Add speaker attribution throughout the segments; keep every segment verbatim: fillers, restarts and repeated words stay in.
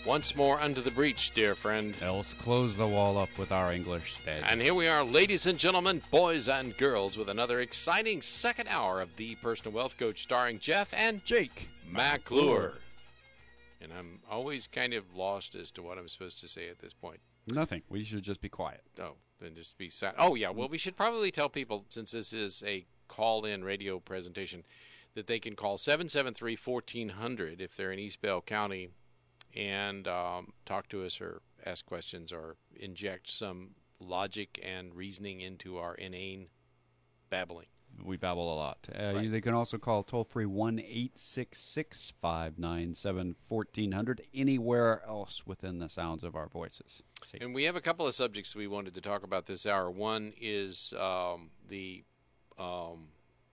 Speaker 1: Once more under the breach, dear friend.
Speaker 2: Else close the wall up with our English stead.
Speaker 1: And here we are, ladies and gentlemen, boys and girls, with another exciting second hour of The Personal Wealth Coach, starring Jeff and
Speaker 2: Jake
Speaker 1: McClure. And I'm always kind of lost as to what I'm supposed to say at this point.
Speaker 2: Nothing. We should just be quiet.
Speaker 1: Oh, then just be silent. Oh, yeah. Well, we should probably tell people, since this is a call-in radio presentation, that they can call seven seven three, fourteen hundred if they're in East Bell County and um, talk to us or ask questions or inject some logic and reasoning into our inane babbling.
Speaker 2: We babble a lot. Uh,
Speaker 1: Right.
Speaker 2: They can also call toll-free one eight six six, five nine seven, one four zero zero anywhere else within the sounds of our voices. See.
Speaker 1: And we have a couple of subjects we wanted to talk about this hour. One is um, the um,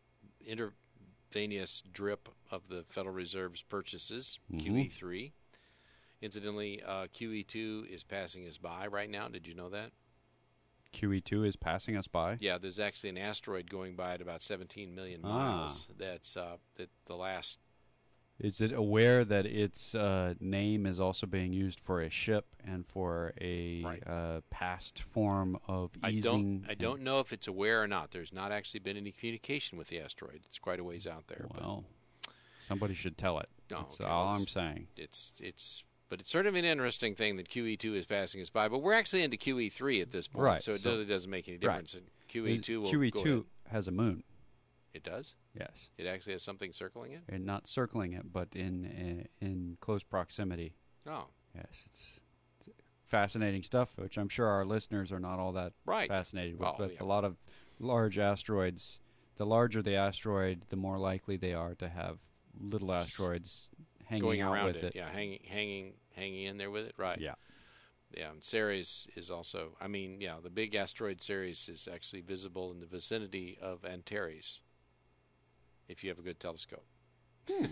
Speaker 1: intravenous drip of the Federal Reserve's purchases,
Speaker 2: Mhm.
Speaker 1: Q E three. Incidentally, uh, Q E two is passing us by right now. Did you know that?
Speaker 2: Q E two is passing us by?
Speaker 1: Yeah, there's actually an asteroid going by at about seventeen million
Speaker 2: Ah.
Speaker 1: miles. That's uh, that the last.
Speaker 2: Is it aware that its uh, name is also being used for a ship and for a
Speaker 1: Right.
Speaker 2: uh, past form of
Speaker 1: I
Speaker 2: easing?
Speaker 1: don't. I don't know if it's aware or not. There's not actually been any communication with the asteroid. It's quite a ways out there.
Speaker 2: Well, somebody should tell it.
Speaker 1: Oh,
Speaker 2: That's
Speaker 1: okay,
Speaker 2: all
Speaker 1: well,
Speaker 2: I'm
Speaker 1: it's-
Speaker 2: saying.
Speaker 1: But it's it's. But it's sort of an interesting thing that Q E two is passing us by. But we're actually into Q E three at this point,
Speaker 2: Right,
Speaker 1: so it
Speaker 2: so-
Speaker 1: really doesn't make any
Speaker 2: right.
Speaker 1: difference. And Q E two will
Speaker 2: Q E
Speaker 1: go
Speaker 2: two
Speaker 1: ahead.
Speaker 2: has a moon.
Speaker 1: It does.
Speaker 2: Yes,
Speaker 1: It actually has something circling it.
Speaker 2: and not circling it, but in in, in close proximity.
Speaker 1: Oh,
Speaker 2: Yes, it's, it's fascinating stuff, which I'm sure our listeners are not all that
Speaker 1: right.
Speaker 2: fascinated with.
Speaker 1: Well,
Speaker 2: but
Speaker 1: yeah.
Speaker 2: a lot of large asteroids, the larger the asteroid, the more likely they are to have little asteroids hanging
Speaker 1: Going
Speaker 2: out
Speaker 1: around
Speaker 2: with
Speaker 1: it.
Speaker 2: it.
Speaker 1: Yeah, hanging, hanging, hanging in there with it. Right.
Speaker 2: Yeah.
Speaker 1: Yeah, and Ceres is also. I mean, yeah, the big asteroid Ceres is actually visible in the vicinity of Antares, if you have a good telescope.
Speaker 2: Hmm.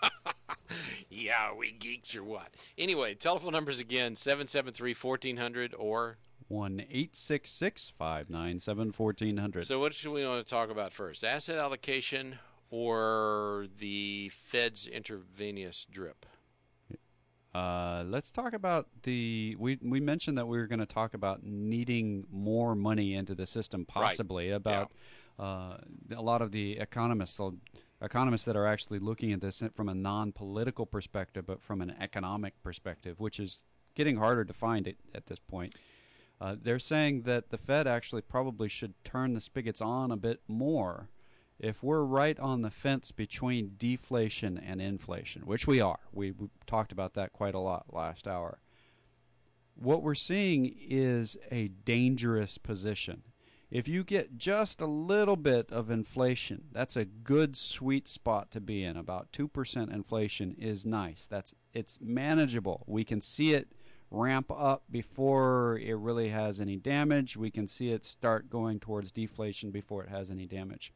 Speaker 1: Yeah, are we geeks or what? Anyway, telephone numbers again: seven seven three, fourteen hundred or.
Speaker 2: One eight six six five nine seven fourteen hundred.
Speaker 1: So, what should we want to talk about first? Asset allocation or the Fed's intravenous drip?
Speaker 2: Uh, let's talk about the. We we mentioned that we were going to talk about needing more money into the system, possibly about uh, a lot of the economists, the economists that are actually looking at this from a non-political perspective, but from an economic perspective, which is getting harder to find it at this point. Uh, they're saying that the Fed actually probably should turn the spigots on a bit more. If we're right on the fence between deflation and inflation, which we are, we, we talked about that quite a lot last hour, what we're seeing is a dangerous position. If you get just a little bit of inflation, that's a good sweet spot to be in. About two percent inflation is nice. That's it's manageable. We can see it ramp up before it really has any damage. We can see it start going towards deflation before it has any damage.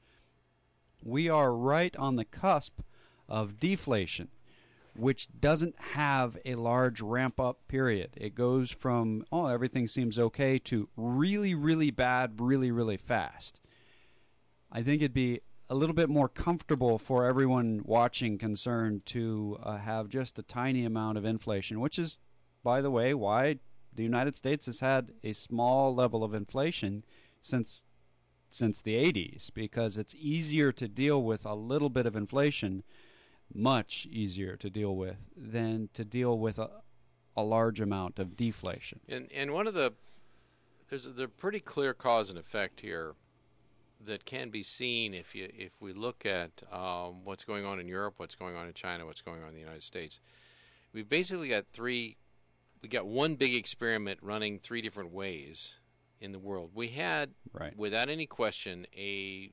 Speaker 2: We are right on the cusp of deflation, which doesn't have a large ramp-up period. It goes from, oh, everything seems okay, to really, really bad, really, really fast. I think it'd be a little bit more comfortable for everyone watching concerned to uh, have just a tiny amount of inflation, which is, by the way, why the United States has had a small level of inflation since since the eighties, because it's easier to deal with a little bit of inflation, much easier to deal with than to deal with a, a large amount of deflation.
Speaker 1: And and one of the there's a, there's a pretty clear cause and effect here that can be seen if you if we look at um, what's going on in Europe, what's going on in China, what's going on in the United States. We've basically got three. We got one big experiment running three different ways in the world. We had,
Speaker 2: Right.
Speaker 1: without any question, a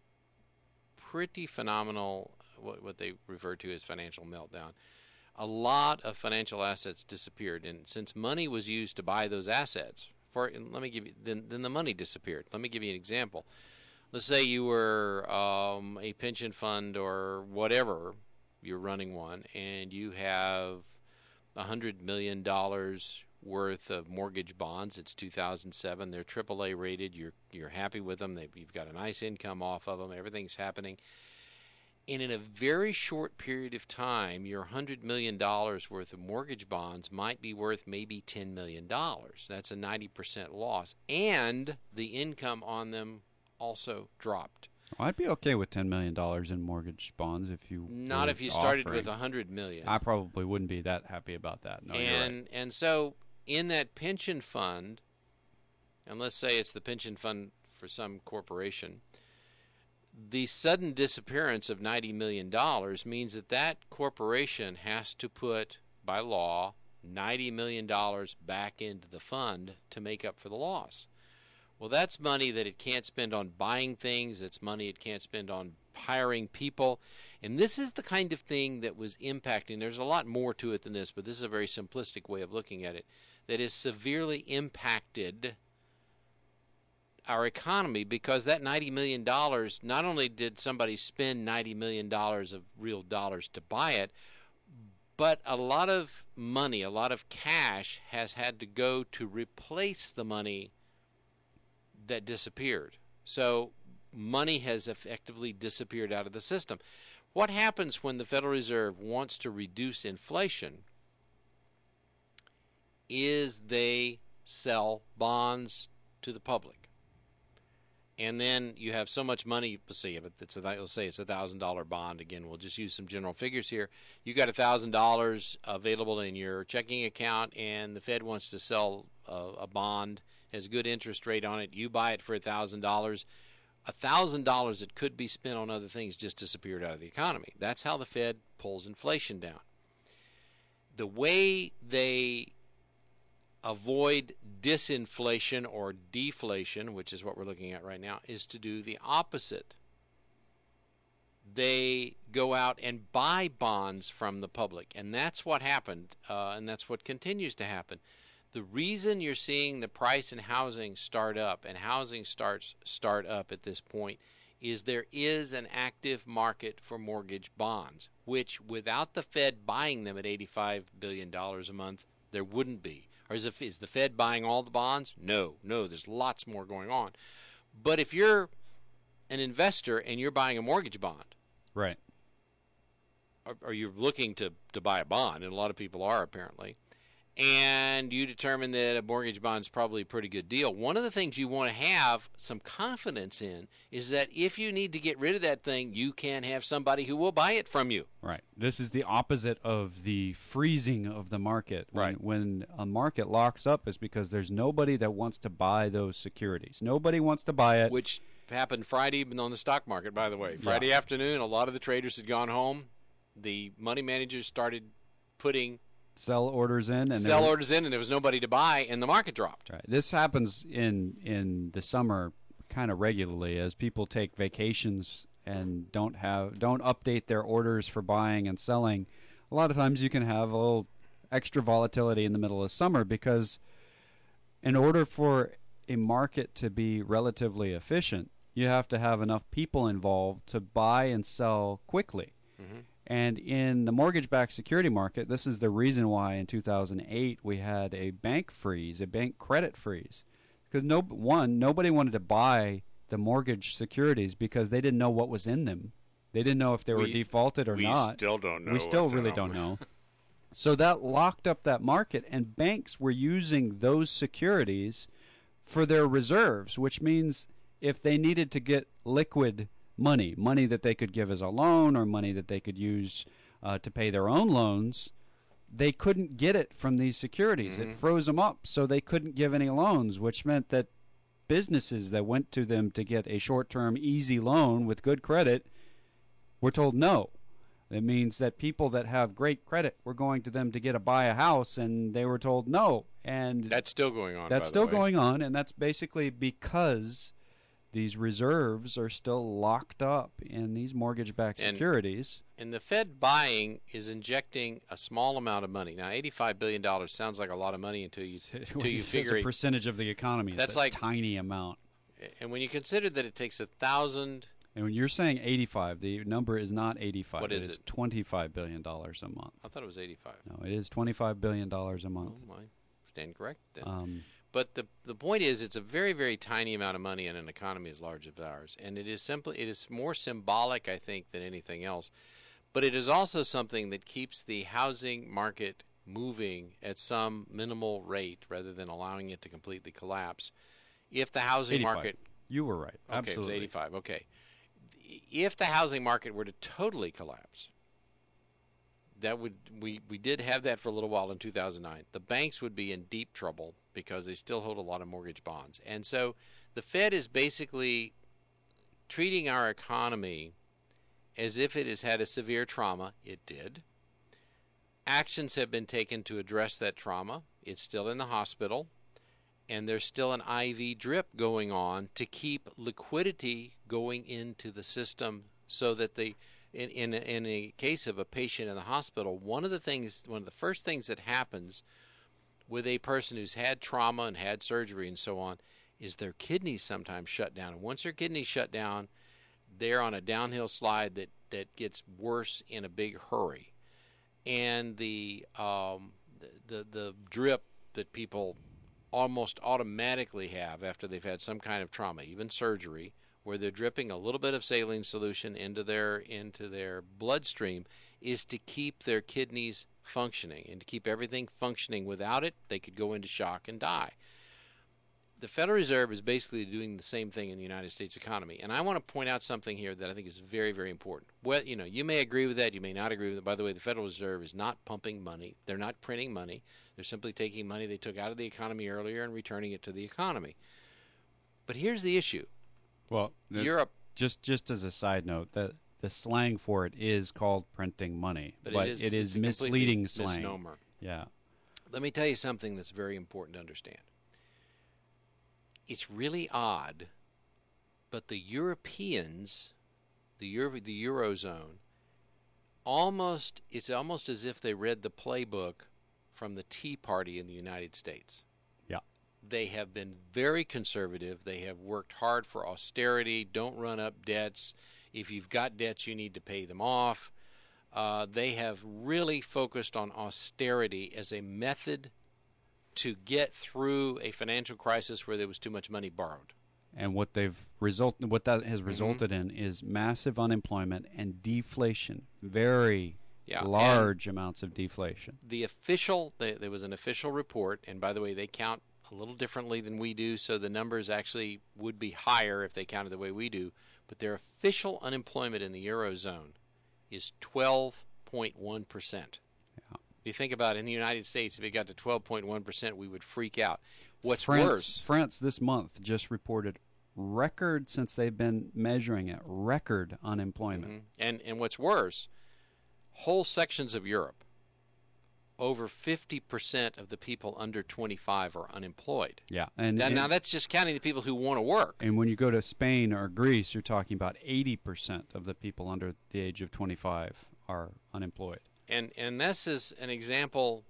Speaker 1: pretty phenomenal, what, what they refer to as financial meltdown. A lot of financial assets disappeared, and since money was used to buy those assets, for and let me give you, then then the money disappeared. Let me give you an example. Let's say you were um, a pension fund or whatever, you're running one, and you have a hundred million dollars worth of mortgage bonds. It's two thousand seven. They're triple A rated. You're you're happy with them. They've, you've got a nice income off of them. Everything's happening. And in a very short period of time, your one hundred million dollars worth of mortgage bonds might be worth maybe ten million dollars. That's a ninety percent loss. And the income on them also dropped.
Speaker 2: I'd be okay with ten million dollars in mortgage bonds if you
Speaker 1: Not
Speaker 2: were
Speaker 1: if you started
Speaker 2: offering.
Speaker 1: with one hundred million
Speaker 2: I probably wouldn't be that happy about that. No, you're
Speaker 1: and
Speaker 2: right.
Speaker 1: and so in that pension fund, and let's say it's the pension fund for some corporation, the sudden disappearance of ninety million dollars means that that corporation has to put, by law, ninety million dollars back into the fund to make up for the loss. Well, that's money that it can't spend on buying things. It's money it can't spend on hiring people. And this is the kind of thing that was impacting. There's a lot more to it than this, but this is a very simplistic way of looking at it, that has severely impacted our economy, because that ninety million dollars, not only did somebody spend ninety million dollars of real dollars to buy it, but a lot of money, a lot of cash has had to go to replace the money that disappeared. So money has effectively disappeared out of the system. What happens when the Federal Reserve wants to reduce inflation is they sell bonds to the public. And then you have so much money, let's say, it's a, let's say it's a one thousand dollars bond. Again, we'll just use some general figures here. You got one thousand dollars available in your checking account, and the Fed wants to sell a, a bond, has a good interest rate on it. You buy it for one thousand dollars. one thousand dollars that could be spent on other things just disappeared out of the economy. That's how the Fed pulls inflation down. The way they avoid disinflation or deflation, which is what we're looking at right now, is to do the opposite. They go out and buy bonds from the public, and that's what happened, uh, and that's what continues to happen. The reason you're seeing the price in housing start up, and housing starts start up at this point, is there is an active market for mortgage bonds, which without the Fed buying them at eighty-five billion dollars a month, there wouldn't be. Or is, it, is the Fed buying all the bonds? No, no, there's lots more going on. But if you're an investor and you're buying a mortgage bond,
Speaker 2: Right.
Speaker 1: or, or you're looking to, to buy a bond, and a lot of people are apparently, and you determine that a mortgage bond is probably a pretty good deal, one of the things you want to have some confidence in is that if you need to get rid of that thing, you can have somebody who will buy it from you.
Speaker 2: Right. This is the opposite of the freezing of the market. When,
Speaker 1: Right.
Speaker 2: When a market locks up, is because there's nobody that wants to buy those securities. Nobody wants to buy it.
Speaker 1: Which happened Friday on the stock market, by the way. Friday
Speaker 2: Yeah.
Speaker 1: afternoon, a lot of the traders had gone home. The money managers started putting
Speaker 2: Sell orders in. and
Speaker 1: sell
Speaker 2: there-
Speaker 1: orders in, and there was nobody to buy, and the market dropped.
Speaker 2: Right. This happens in in the summer kind of regularly as people take vacations and don't have don't update their orders for buying and selling. A lot of times you can have a little extra volatility in the middle of summer, because in order for a market to be relatively efficient, you have to have enough people involved to buy and sell quickly.
Speaker 1: Mm-hmm.
Speaker 2: And in the mortgage-backed security market, this is the reason why in two thousand eight we had a bank freeze, a bank credit freeze. Because no, one, nobody wanted to buy the mortgage securities because they didn't know what was in them. They didn't know if they were
Speaker 1: We-
Speaker 2: defaulted or
Speaker 1: we
Speaker 2: not.
Speaker 1: still don't know
Speaker 2: We still
Speaker 1: what's in
Speaker 2: really
Speaker 1: them.
Speaker 2: don't know. So that locked up that market, and banks were using those securities for their reserves, which means if they needed to get liquid money, money that they could give as a loan or money that they could use uh, to pay their own loans, they couldn't get it from these securities.
Speaker 1: Mhm.
Speaker 2: It froze them up, so they couldn't give any loans, which meant that businesses that went to them to get a short-term easy loan with good credit were told no. It means that people that have great credit were going to them to get a buy a house, and they were told no. And
Speaker 1: That's still going on.
Speaker 2: that's
Speaker 1: by
Speaker 2: still
Speaker 1: the way.
Speaker 2: going on, and that's basically because these reserves are still locked up in these mortgage-backed
Speaker 1: And-
Speaker 2: securities.
Speaker 1: And the Fed buying is injecting a small amount of money. Now, eighty-five billion dollars sounds like a lot of money until you until you
Speaker 2: It's
Speaker 1: figure
Speaker 2: a
Speaker 1: it.
Speaker 2: percentage of the economy.
Speaker 1: That's
Speaker 2: It's a
Speaker 1: like-
Speaker 2: tiny amount.
Speaker 1: And when you consider that it takes a thousand,
Speaker 2: And when you're saying eighty-five, the number is not eighty-five.
Speaker 1: What is
Speaker 2: it is
Speaker 1: it?
Speaker 2: twenty-five billion dollars a month.
Speaker 1: I thought it was eighty-five.
Speaker 2: No, it is twenty-five billion dollars a month.
Speaker 1: Oh, I stand correct then.
Speaker 2: Um,
Speaker 1: But the the point is, it's a very, very tiny amount of money in an economy as large as ours, and it is simply it is more symbolic, I think, than anything else. But it is also something that keeps the housing market moving at some minimal rate rather than allowing it to completely collapse. If the housing
Speaker 2: eighty-five.
Speaker 1: market,
Speaker 2: you were right,
Speaker 1: okay,
Speaker 2: absolutely.
Speaker 1: it was eighty-five. Okay, if the housing market were to totally collapse, that would we we did have that for a little while in two thousand nine. The banks would be in deep trouble because they still hold a lot of mortgage bonds, and so the Fed is basically treating our economy as if it has had a severe trauma. It did. Actions have been taken to address that trauma. It's still in the hospital, and there's still an I V drip going on to keep liquidity going into the system so that the in, in, in a case of a patient in the hospital, one of the things, one of the first things that happens with a person who's had trauma and had surgery and so on is their kidneys sometimes shut down. And once their kidneys shut down, they're on a downhill slide that, that gets worse in a big hurry. And the, um, the, the, the drip that people almost automatically have after they've had some kind of trauma, even surgery, where they're dripping a little bit of saline solution into their into their bloodstream, is to keep their kidneys functioning and to keep everything functioning. Without it, they could go into shock and die. The Federal Reserve is basically doing the same thing in the United States economy. And I want to point out something here that I think is very, very important. Well, you know, you may agree with that, you may not agree with it. By the way, the Federal Reserve is not pumping money. They're not printing money. They're simply taking money they took out of the economy earlier and returning it to the economy. But here's the issue.
Speaker 2: Well,
Speaker 1: Europe,
Speaker 2: just just as a side note, the the slang for it is called printing money,
Speaker 1: but,
Speaker 2: but
Speaker 1: it is,
Speaker 2: it is
Speaker 1: it's a
Speaker 2: misleading
Speaker 1: completely
Speaker 2: slang.
Speaker 1: Misnomer.
Speaker 2: Yeah.
Speaker 1: Let me tell you something that's very important to understand. It's really odd, but the Europeans, the Euro, the Eurozone, almost it's almost as if they read the playbook from the Tea Party in the United States.
Speaker 2: Yeah.
Speaker 1: They have been very conservative. They have worked hard for austerity. Don't run up debts. If you've got debts, you need to pay them off. Uh, they have really focused on austerity as a method to get through a financial crisis where there was too much money borrowed.
Speaker 2: And what they've result, what that has resulted mm-hmm. in is massive unemployment and deflation. Very yeah. large and amounts of deflation.
Speaker 1: The official, the, there was an official report, and by the way, they count a little differently than we do, so the numbers actually would be higher if they counted the way we do. But their official unemployment in the Eurozone is twelve point one percent.
Speaker 2: Yeah.
Speaker 1: If you think about it, in the United States, if it got to twelve point one percent, we would freak out. What's
Speaker 2: France,
Speaker 1: worse?
Speaker 2: France this month just reported record, since they've been measuring it, record unemployment.
Speaker 1: Mm-hmm. And and what's worse, whole sections of Europe, over fifty percent of the people under twenty-five are unemployed.
Speaker 2: Yeah. And,
Speaker 1: now,
Speaker 2: and
Speaker 1: now that's just counting the people who want to work.
Speaker 2: And when you go to Spain or Greece, you're talking about eighty percent of the people under the age of twenty-five are unemployed.
Speaker 1: And and this is an example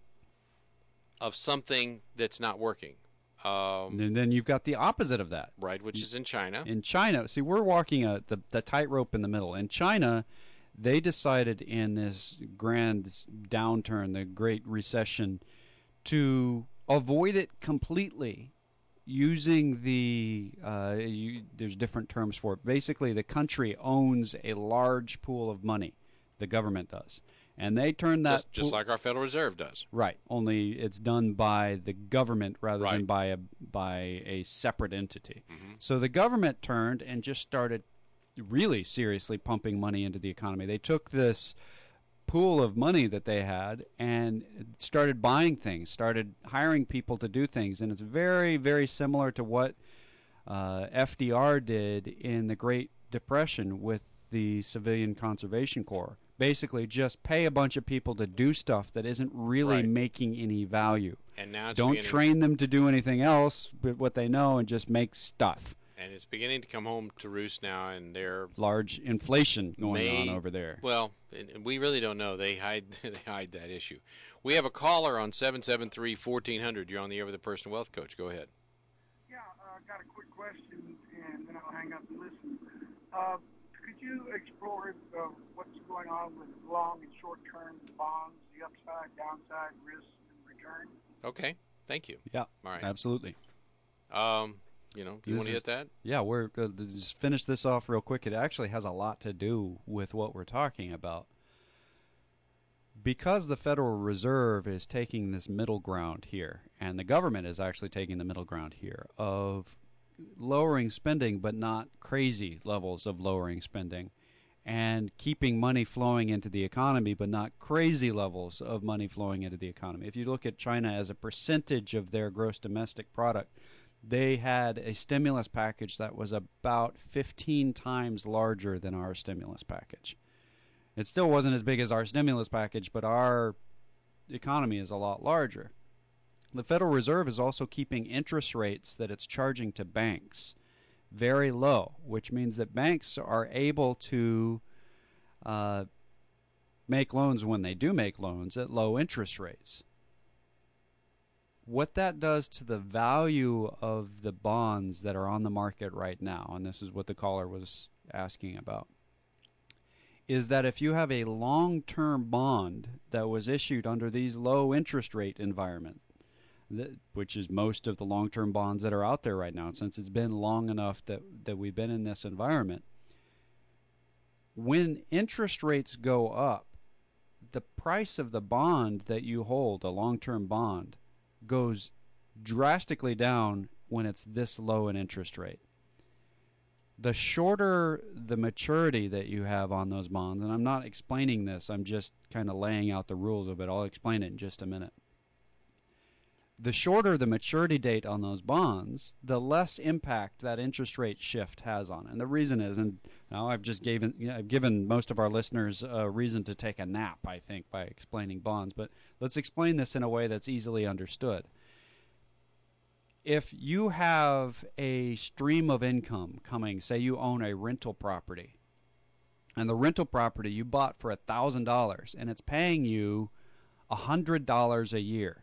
Speaker 1: of something that's not working. Um,
Speaker 2: and then you've got the opposite of that.
Speaker 1: Right, which is in China.
Speaker 2: In China, see, we're walking a, the, the tightrope in the middle. In China, they decided in this grand downturn, the Great Recession, to avoid it completely using the, uh, you, there's different terms for it. Basically, the country owns a large pool of money. The government does. And they turn that...
Speaker 1: Just, just like our Federal Reserve does.
Speaker 2: Right. Only it's done by the government rather
Speaker 1: right.
Speaker 2: than by a, by a separate entity.
Speaker 1: Mm-hmm.
Speaker 2: So the government turned and just started really seriously pumping money into the economy. They took this pool of money that they had and started buying things, started hiring people to do things. And it's very, very similar to what uh, F D R did in the Great Depression with the Civilian Conservation Corps. Basically, just pay a bunch of people to do stuff that isn't really
Speaker 1: right.
Speaker 2: making any value.
Speaker 1: And now it's
Speaker 2: Don't
Speaker 1: beginning...
Speaker 2: train them to do anything else but what they know and just make stuff.
Speaker 1: And it's beginning to come home to roost now, and they're
Speaker 2: large inflation going
Speaker 1: may...
Speaker 2: on over there.
Speaker 1: Well, we really don't know. They hide they hide that issue. We have a caller on seven seven three, one four zero zero. You're on the air with the Personal Wealth Coach. Go ahead.
Speaker 3: Yeah, I uh, got a quick question, and then I'll hang up and listen. Uh, Could you explore uh, what's going on with long and short-term bonds, the upside, downside, risk, and return?
Speaker 1: Okay, thank you.
Speaker 2: Yeah,
Speaker 1: all right,
Speaker 2: absolutely.
Speaker 1: Um, you know, do you want to hit that?
Speaker 2: Yeah, we're uh, just finish this off real quick. It actually has a lot to do with what we're talking about. Because the Federal Reserve is taking this middle ground here, and the government is actually taking the middle ground here of lowering spending, but not crazy levels of lowering spending, and keeping money flowing into the economy, but not crazy levels of money flowing into the economy. If you look at China as a percentage of their gross domestic product, they had a stimulus package that was about fifteen times larger than our stimulus package. It still wasn't as big as our stimulus package, but our economy is a lot larger. The Federal Reserve is also keeping interest rates that it's charging to banks very low, which means that banks are able to uh, make loans when they do make loans at low interest rates. What that does to the value of the bonds that are on the market right now, and this is what the caller was asking about, is that if you have a long-term bond that was issued under these low interest rate environments, that, which is most of the long-term bonds that are out there right now, since it's been long enough that, that we've been in this environment, when interest rates go up, the price of the bond that you hold, a long-term bond, goes drastically down when it's this low an interest rate. The shorter the maturity that you have on those bonds, and I'm not explaining this, I'm just kind of laying out the rules of it. I'll explain it in just a minute. The shorter the maturity date on those bonds, the less impact that interest rate shift has on it. And the reason is, and now I've just given, you know, I've given most of our listeners a reason to take a nap, I think, by explaining bonds. But let's explain this in a way that's easily understood. If you have a stream of income coming, say you own a rental property, and the rental property you bought for one thousand dollars, and it's paying you one hundred dollars a year.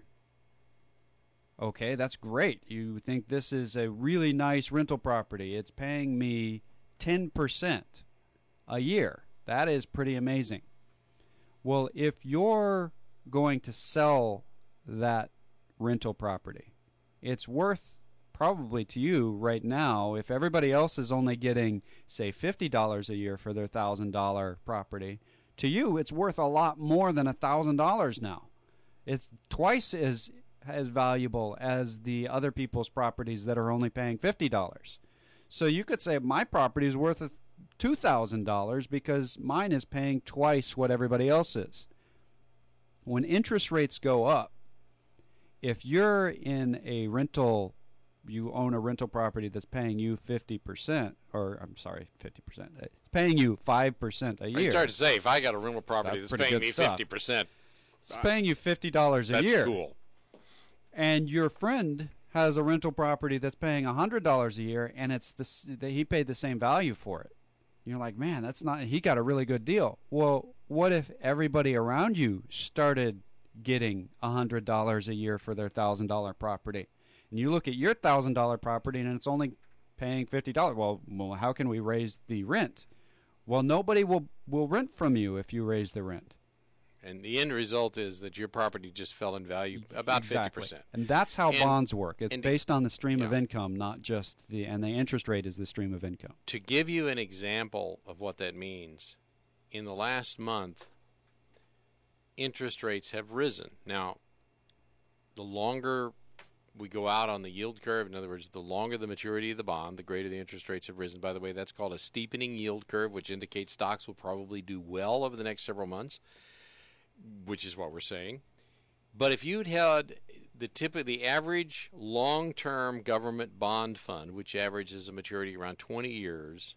Speaker 2: Okay, that's great. You think this is a really nice rental property. It's paying me ten percent a year. That is pretty amazing. Well, if you're going to sell that rental property, it's worth probably to you right now, if everybody else is only getting, say, fifty dollars a year for their one thousand dollars property, to you it's worth a lot more than one thousand dollars now. It's twice as as valuable as the other people's properties that are only paying fifty dollars. So you could say my property is worth two thousand dollars because mine is paying twice what everybody else is. When interest rates go up, if you're in a rental, you own a rental property that's paying you fifty percent, or I'm sorry, fifty percent, it's paying you five percent a year.
Speaker 1: It's hard to say. If I got a rental property that's,
Speaker 2: that's
Speaker 1: paying me
Speaker 2: stuff.
Speaker 1: fifty percent.
Speaker 2: It's paying you fifty dollars a
Speaker 1: that's
Speaker 2: year.
Speaker 1: That's cool.
Speaker 2: And your friend has a rental property that's paying one hundred dollars a year, and it's the, he paid the same value for it. You're like, man, that's not, he got a really good deal. Well, what if everybody around you started getting one hundred dollars a year for their one thousand dollars property? And you look at your one thousand dollars property and it's only paying fifty dollars. Well, well, how can we raise the rent? Well, nobody will, will rent from you if you raise the rent.
Speaker 1: And the end result is that your property just fell in value about
Speaker 2: exactly.
Speaker 1: fifty percent.
Speaker 2: And that's how
Speaker 1: and,
Speaker 2: bonds work. It's based on the stream
Speaker 1: yeah.
Speaker 2: of income, not just the, and the interest rate is the stream of income.
Speaker 1: To give you an example of what that means, in the last month, interest rates have risen. Now, the longer we go out on the yield curve, in other words, the longer the maturity of the bond, the greater the interest rates have risen. By the way, that's called a steepening yield curve, which indicates stocks will probably do well over the next several months, which is what we're saying. But if you'd had the tip of the average long-term government bond fund, which averages a maturity around twenty years,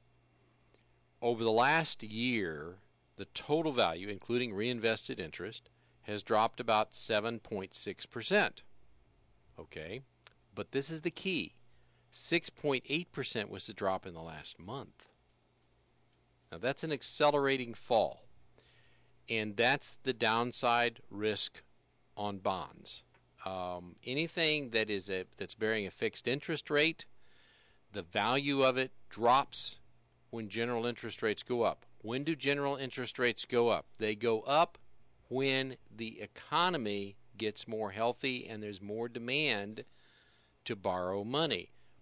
Speaker 1: over the last year, the total value, including reinvested interest, has dropped about seven point six percent. Okay, but this is the key. six point eight percent was the drop in the last month. Now that's an accelerating fall. And that's the downside risk on bonds. Um, anything that is a, that's bearing a fixed interest rate, the value of it drops when general interest rates go up. When do general interest rates go up? They go up when the economy gets more healthy and there's more demand to borrow money.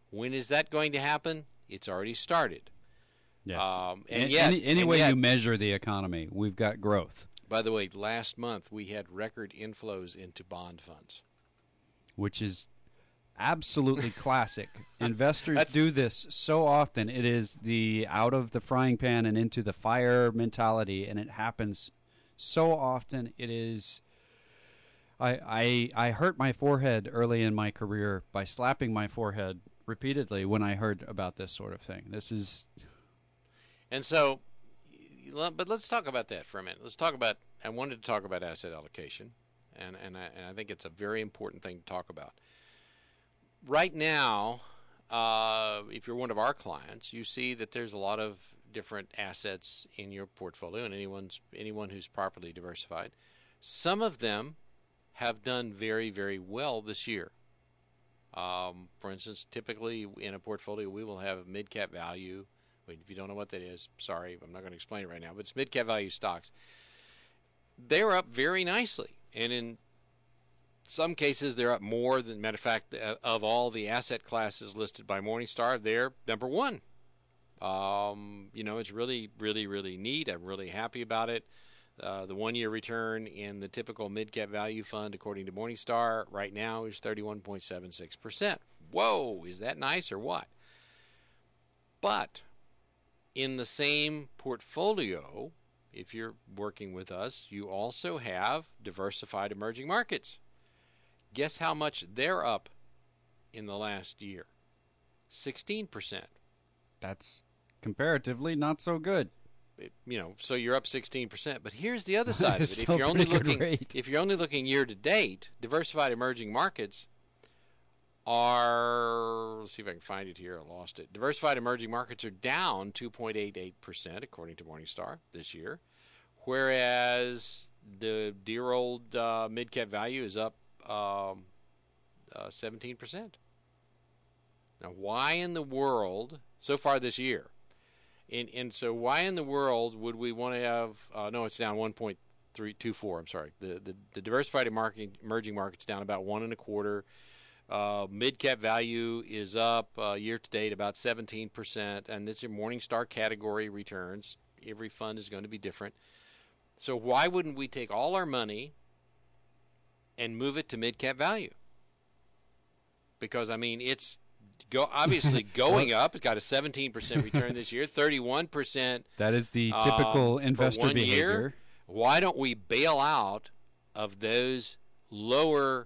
Speaker 1: When is that going to happen? It's already started.
Speaker 2: Yes.
Speaker 1: Um, and
Speaker 2: any,
Speaker 1: yet,
Speaker 2: any, any
Speaker 1: and
Speaker 2: way
Speaker 1: yet,
Speaker 2: you measure the economy, we've got growth.
Speaker 1: By the way, last month we had record inflows into bond funds,
Speaker 2: which is absolutely classic. Investors
Speaker 1: That's,
Speaker 2: do this so often. It is the out of the frying pan and into the fire mentality, and it happens so often. It is. I I I hurt my forehead early in my career by slapping my forehead repeatedly when I heard about this sort of thing. This is.
Speaker 1: And so, but let's talk about that for a minute. Let's talk about. I wanted to talk about asset allocation, and and I, and I think it's a very important thing to talk about. Right now, uh, if you're one of our clients, you see that there's a lot of different assets in your portfolio, and anyone's anyone who's properly diversified. Some of them have done very, very well this year. Um, for instance, typically in a portfolio, we will have mid-cap value. Wait, if you don't know what that is, sorry, I'm not going to explain it right now, but it's mid-cap value stocks. They're up very nicely, and in some cases they're up more than, matter of fact, of all the asset classes listed by Morningstar, they're number one. Um, you know, it's really, really, really neat. I'm really happy about it. Uh, the one-year return in the typical mid-cap value fund, according to Morningstar, right now is thirty-one point seven six percent. Whoa, is that nice or what? But in the same portfolio, if you're working with us, you also have diversified emerging markets. Guess how much they're up in the last year? sixteen percent.
Speaker 2: That's comparatively not so good.
Speaker 1: It, you know, so you're up sixteen percent. But here's the other side of it. If
Speaker 2: Still
Speaker 1: you're only
Speaker 2: pretty good
Speaker 1: looking,
Speaker 2: rate.
Speaker 1: if you're only looking year to date, diversified emerging markets are. Let's see if I can find it here. I lost it. Diversified emerging markets are down two point eight eight percent according to Morningstar this year, whereas the dear old uh, mid cap value is up um, uh, seventeen percent. Now, why in the world so far this year? And, and so why in the world would we want to have, uh, no, it's down one point three two four, I'm sorry. The, the, the diversified market, emerging market's down about one and a quarter. Uh, mid-cap value is up uh, year-to-date about seventeen percent, and this is Morningstar category returns. Every fund is going to be different. So why wouldn't we take all our money and move it to mid-cap value? Because, I mean, it's Go, obviously going up. It's got a seventeen percent return this year, thirty-one percent.
Speaker 2: That is the typical
Speaker 1: um,
Speaker 2: investor
Speaker 1: for one
Speaker 2: behavior.
Speaker 1: Year. Why don't we bail out of those lower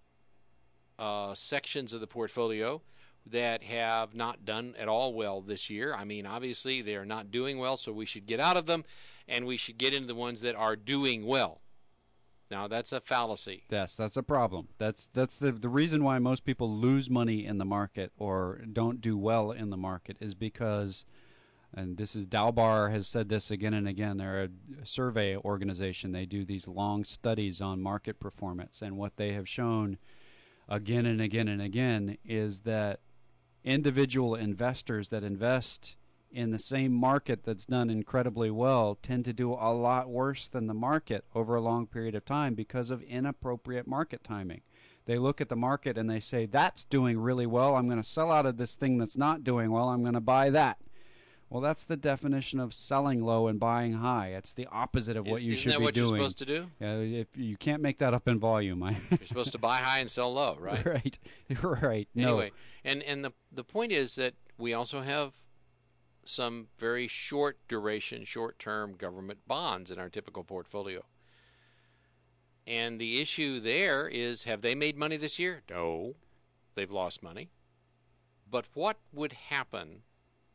Speaker 1: uh, sections of the portfolio that have not done at all well this year? I mean, obviously they are not doing well, so we should get out of them, and we should get into the ones that are doing well. Now, that's a fallacy.
Speaker 2: Yes, that's a problem. That's that's the the reason why most people lose money in the market or don't do well in the market is because, and this is Dalbar has said this again and again, they're a survey organization. They do these long studies on market performance, and what they have shown again and again and again is that individual investors that invest in the same market that's done incredibly well tend to do a lot worse than the market over a long period of time because of inappropriate market timing. They look at the market and they say, that's doing really well. I'm going to sell out of this thing that's not doing well. I'm going to buy that. Well, that's the definition of selling low and buying high. It's the opposite of what
Speaker 1: Is,
Speaker 2: you
Speaker 1: isn't
Speaker 2: should
Speaker 1: that
Speaker 2: be
Speaker 1: what
Speaker 2: doing.
Speaker 1: You're supposed to do?
Speaker 2: Uh, if you can't make that up in volume. I
Speaker 1: You're supposed to buy high and sell low, right?
Speaker 2: Right. Right.
Speaker 1: Anyway,
Speaker 2: no.
Speaker 1: and, and the, the point is that we also have some very short duration, short-term government bonds in our typical portfolio. And the issue there is, have they made money this year? No. They've lost money. But what would happen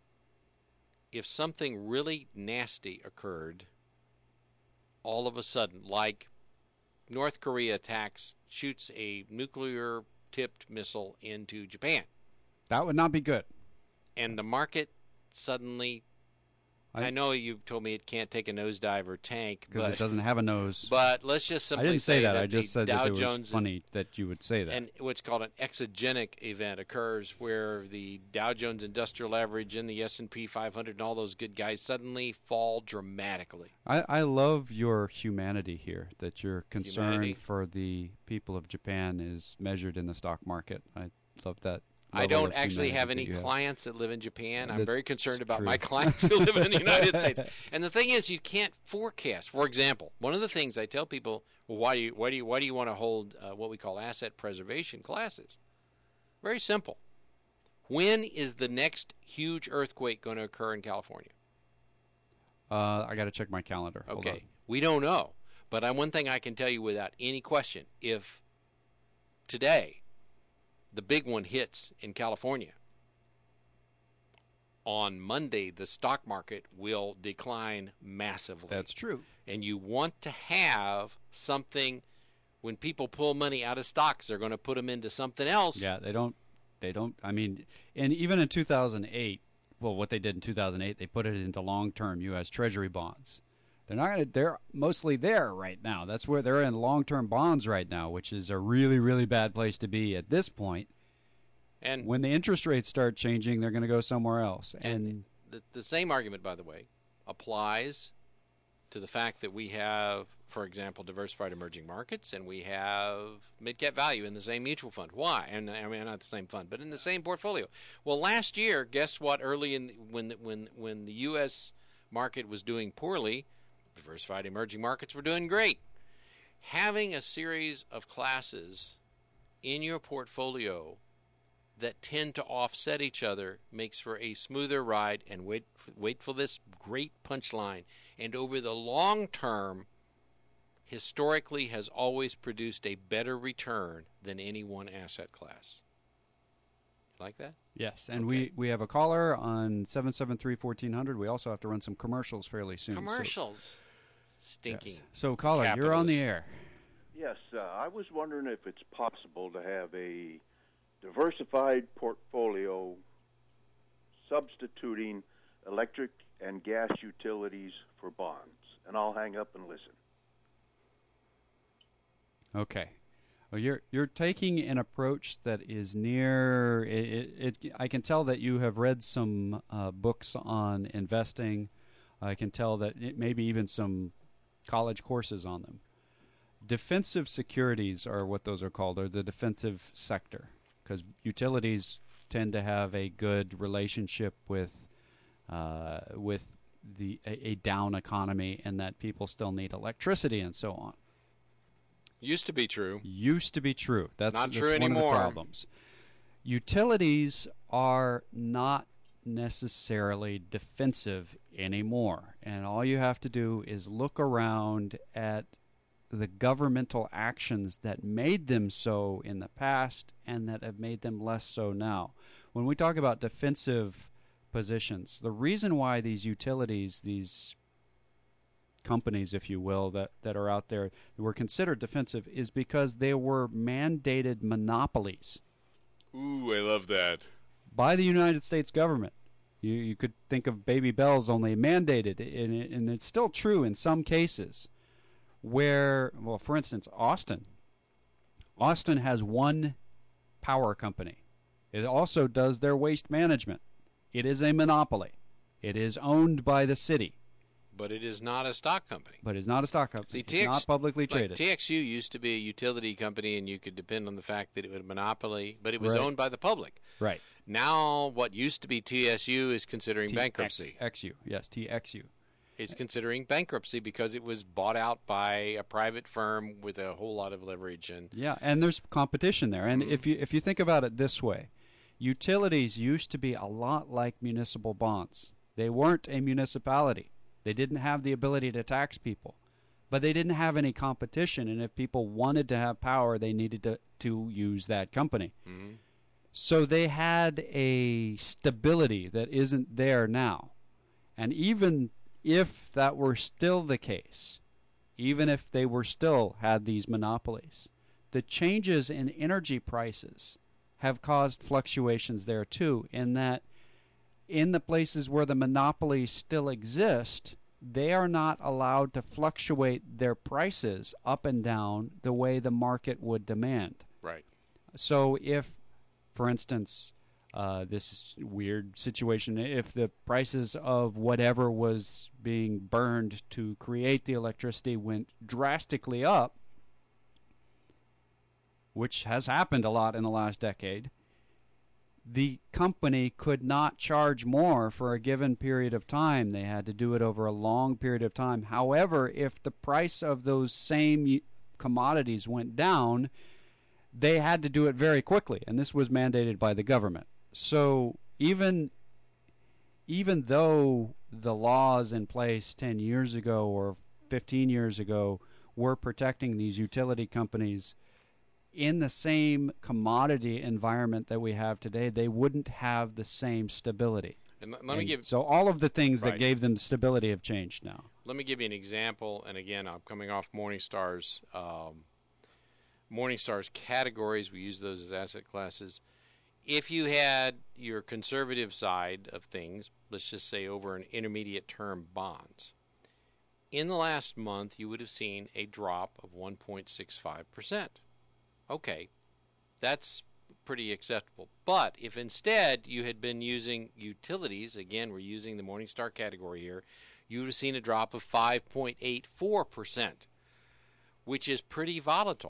Speaker 1: if something really nasty occurred all of a sudden, like North Korea attacks, shoots a nuclear-tipped missile into Japan?
Speaker 2: That would not be good.
Speaker 1: And the market suddenly, I, I know you told me it can't take a nosedive or tank
Speaker 2: because it doesn't have a nose.
Speaker 1: But let's just simply
Speaker 2: I didn't say that.
Speaker 1: that
Speaker 2: I just said
Speaker 1: Dow
Speaker 2: that it was
Speaker 1: Jones
Speaker 2: funny that you would say that.
Speaker 1: And what's called an exogenic event occurs where the Dow Jones Industrial Average and the S and P five hundred and all those good guys suddenly fall dramatically.
Speaker 2: I, I love your humanity here, that your concern
Speaker 1: Humanity.
Speaker 2: for the people of Japan is measured in the stock market. I love that.
Speaker 1: I
Speaker 2: level
Speaker 1: don't
Speaker 2: of
Speaker 1: actually have
Speaker 2: humanity
Speaker 1: any
Speaker 2: that you
Speaker 1: clients that live in Japan. I'm
Speaker 2: That's
Speaker 1: very concerned about
Speaker 2: true.
Speaker 1: my clients who live in the United States. And the thing is, you can't forecast. For example, one of the things I tell people, well, why do you why do you why do you want to hold uh, what we call asset preservation classes? Very simple. When is the next huge earthquake going to occur in California?
Speaker 2: Uh, I got to check my calendar. Hold on.
Speaker 1: Okay, we don't know. But I'm, one thing I can tell you without any question, if today the big one hits in California, on Monday the stock market will decline massively.
Speaker 2: That's true.
Speaker 1: And you want to have something, when people pull money out of stocks, they're going to put them into something else.
Speaker 2: Yeah, they don't. They don't. I mean, and even in two thousand eight, well, what they did in two thousand eight, they put it into long-term U S Treasury bonds. They're not going to. They're mostly there right now. That's where they're in long-term bonds right now, which is a really, really bad place to be at this point.
Speaker 1: And
Speaker 2: when the interest rates start changing, they're going to go somewhere else. And,
Speaker 1: and the, the same argument, by the way, applies to the fact that we have, for example, diversified emerging markets, and we have mid-cap value in the same mutual fund. Why? And I mean, not the same fund, but in the same portfolio. Well, last year, guess what? Early in when when when the U S market was doing poorly, diversified emerging markets were doing great. Having a series of classes in your portfolio that tend to offset each other makes for a smoother ride. And wait, wait for this great punchline. And over the long term, historically has always produced a better return than any one asset class. Like that?
Speaker 2: yes, and
Speaker 1: Okay.
Speaker 2: we, we have a caller on seven seven three, one four zero zero. We also have to run some commercials fairly soon. so-
Speaker 1: Commercials. Stinking.
Speaker 2: Yes. So, caller, you're on the
Speaker 1: Capitalists.
Speaker 2: air.
Speaker 4: Yes, uh, I was wondering if it's possible to have a diversified portfolio substituting electric and gas utilities for bonds. And I'll hang up and listen.
Speaker 2: Okay. Well, you're you're taking an approach that is near. It, it, it I can tell that you have read some uh, books on investing. I can tell that it, maybe even some college courses on them. Defensive securities are what those are called, or the defensive sector, because utilities tend to have a good relationship with uh, with the a, a down economy, and that people still need electricity and so on.
Speaker 1: Used to be true.
Speaker 2: Used to be true. That's,
Speaker 1: Not
Speaker 2: that's
Speaker 1: true
Speaker 2: one
Speaker 1: anymore.
Speaker 2: of the problems. Utilities are not necessarily defensive anymore, and all you have to do is look around at the governmental actions that made them so in the past and that have made them less so now. When we talk about defensive positions, the reason why these utilities, these companies, if you will, that, that are out there that were considered defensive is because they were mandated monopolies
Speaker 1: Ooh, I love that.
Speaker 2: by the United States government. You you could think of Baby Bells only mandated, and, it, and it's still true in some cases where, well, for instance, Austin. Austin has one power company. It also does their waste management. It is a monopoly. It is owned by the city.
Speaker 1: But it is not a stock company.
Speaker 2: But it's not a stock company.
Speaker 1: See,
Speaker 2: it's
Speaker 1: T X
Speaker 2: not publicly
Speaker 1: like
Speaker 2: traded.
Speaker 1: T X U used to be a utility company, and you could depend on the fact that it was a monopoly, but it was
Speaker 2: Right.
Speaker 1: owned by the public.
Speaker 2: Right.
Speaker 1: Now, what used to be T S U is considering
Speaker 2: T
Speaker 1: bankruptcy.
Speaker 2: X U. Yes, T X U.
Speaker 1: Is considering bankruptcy because it was bought out by a private firm with a whole lot of leverage. And
Speaker 2: Yeah, and there's competition there. And
Speaker 1: Mhm.
Speaker 2: if you if you think about it this way, utilities used to be a lot like municipal bonds. They weren't a municipality. They didn't have the ability to tax people. But they didn't have any competition, and if people wanted to have power, they needed to, to use that company.
Speaker 1: Mhm.
Speaker 2: So they had a stability that isn't there now. And even if that were still the case, even if they were still had these monopolies, the changes in energy prices have caused fluctuations there too, in that in the places where the monopolies still exist, they are not allowed to fluctuate their prices up and down the way the market would demand.
Speaker 1: Right.
Speaker 2: So if, for instance, uh, this weird situation, if the prices of whatever was being burned to create the electricity went drastically up, which has happened a lot in the last decade, the company could not charge more for a given period of time. They had to do it over a long period of time. However, if the price of those same commodities went down, they had to do it very quickly, and this was mandated by the government. So even even though the laws in place ten years ago or fifteen years ago were protecting these utility companies, in the same commodity environment that we have today, they wouldn't have the same stability.
Speaker 1: And let and me give
Speaker 2: so all of the things
Speaker 1: right.
Speaker 2: that gave them stability have changed now.
Speaker 1: Let me give you an example. And again, I'm coming off Morningstar's um, Morningstar's categories. We use those as asset classes. If you had your conservative side of things, let's just say over an intermediate term bonds, in the last month you would have seen a drop of one point six five percent. Okay, that's pretty acceptable. But if instead you had been using utilities, again, we're using the Morningstar category here, you would have seen a drop of five point eight four percent, which is pretty volatile.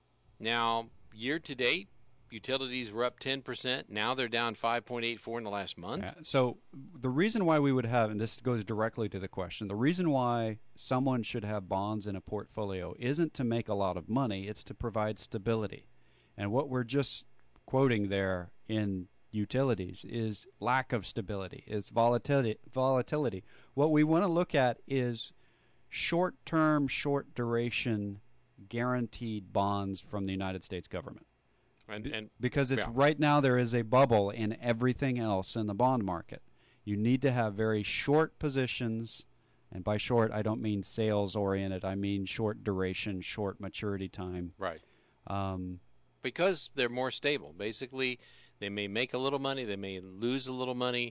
Speaker 1: Now, year to date, utilities were up ten percent. Now they're down five point eight four in the last month.
Speaker 2: Yeah, so the reason why we would have, and this goes directly to the question, the reason why someone should have bonds in a portfolio isn't to make a lot of money, it's to provide stability. And what we're just quoting there in utilities is lack of stability, is volatility. volatility. What we want to look at is short-term, short-duration guaranteed bonds from the United States government.
Speaker 1: And, and
Speaker 2: because it's
Speaker 1: yeah.
Speaker 2: right now there is a bubble in everything else in the bond market. You need to have very short positions, and by short I don't mean sales oriented. I mean short duration, short maturity time.
Speaker 1: Right.
Speaker 2: Um,
Speaker 1: because they're more stable. Basically, they may make a little money, they may lose a little money,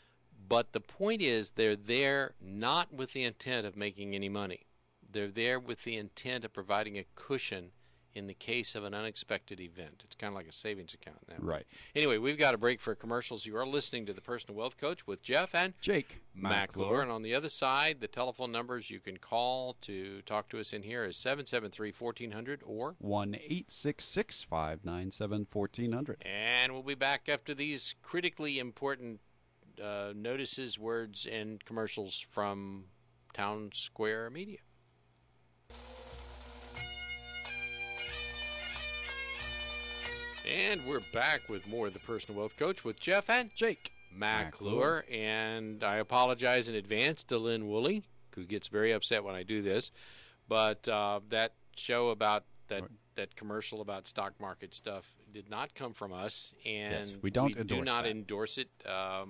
Speaker 1: but the point is they're there not with the intent of making any money. They're there with the intent of providing a cushion in the case of an unexpected event. It's kind of like a savings account now.
Speaker 2: Right.
Speaker 1: Anyway, we've got a break for commercials. You are listening to the Personal Wealth Coach with Jeff and
Speaker 2: Jake
Speaker 1: McClure. And on the other side, the telephone numbers you can call to talk to us in here is seven seven three, one four zero zero or
Speaker 2: one eight six six, five nine seven, one four zero zero.
Speaker 1: And we'll be back after these critically important uh, notices, words, and commercials from Town Square Media. And we're back with more of the Personal Wealth Coach with Jeff and
Speaker 2: Jake
Speaker 1: McClure. And I apologize in advance to Lynn Woolley, who gets very upset when I do this. But uh, that show about that right. that commercial about stock market stuff did not come from us, and
Speaker 2: yes, we don't
Speaker 1: we
Speaker 2: endorse
Speaker 1: do not
Speaker 2: that.
Speaker 1: endorse it. Um,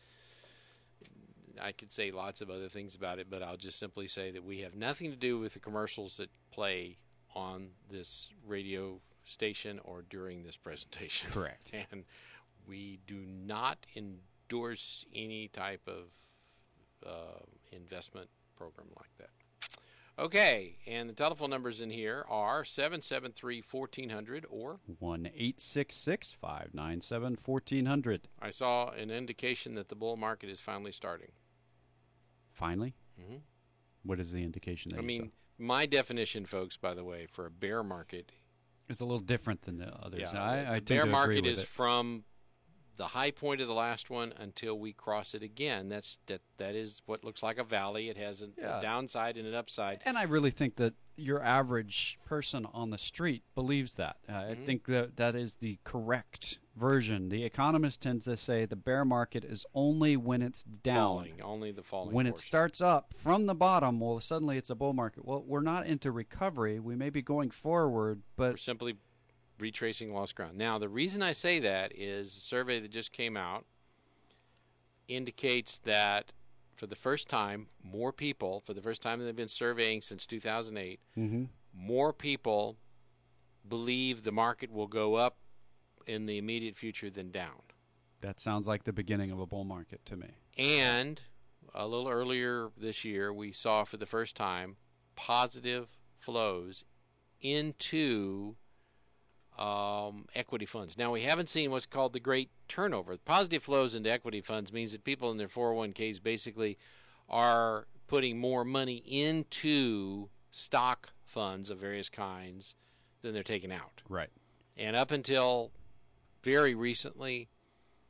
Speaker 1: I could say lots of other things about it, but I'll just simply say that we have nothing to do with the commercials that play on this radio station or during this presentation.
Speaker 2: Correct.
Speaker 1: And we do not endorse any type of uh, investment program like that. Okay, and the telephone numbers in here are seven seven three, one four zero zero or
Speaker 2: one eight six six, five nine seven, one four zero zero.
Speaker 1: I saw an indication that the bull market is finally starting.
Speaker 2: Finally?
Speaker 1: Mm-hmm.
Speaker 2: What is the indication that
Speaker 1: I
Speaker 2: you
Speaker 1: mean,
Speaker 2: saw?
Speaker 1: my definition, folks, by the way, for a bear market
Speaker 2: it's a little different than the others.
Speaker 1: Yeah,
Speaker 2: I,
Speaker 1: the
Speaker 2: I tend
Speaker 1: bear
Speaker 2: to
Speaker 1: market
Speaker 2: agree with
Speaker 1: is
Speaker 2: it.
Speaker 1: from the high point of the last one until we cross it again. That's that. That is what looks like a valley. It has a,
Speaker 2: Yeah.
Speaker 1: a downside and an upside.
Speaker 2: And I really think that your average person on the street believes that. Uh,
Speaker 1: Mhm.
Speaker 2: I think that that is the correct version. The economists tend to say the bear market is only when it's down.
Speaker 1: Falling, only the falling.
Speaker 2: When it
Speaker 1: portion.
Speaker 2: starts up from the bottom, well, suddenly it's a bull market. Well, we're not into recovery. We may be going forward,
Speaker 1: we're
Speaker 2: but
Speaker 1: simply retracing lost ground. Now, the reason I say that is a survey that just came out indicates that for the first time, more people, for the first time they've been surveying since two thousand eight,
Speaker 2: mm-hmm.
Speaker 1: more people believe the market will go up in the immediate future than down.
Speaker 2: that sounds like the beginning of a bull market to me.
Speaker 1: And a little earlier this year, we saw for the first time positive flows into um, equity funds. Now, we haven't seen what's called the great turnover. Positive flows into equity funds means that people in their four oh one k's basically are putting more money into stock funds of various kinds than they're taking out.
Speaker 2: Right.
Speaker 1: And up until very recently,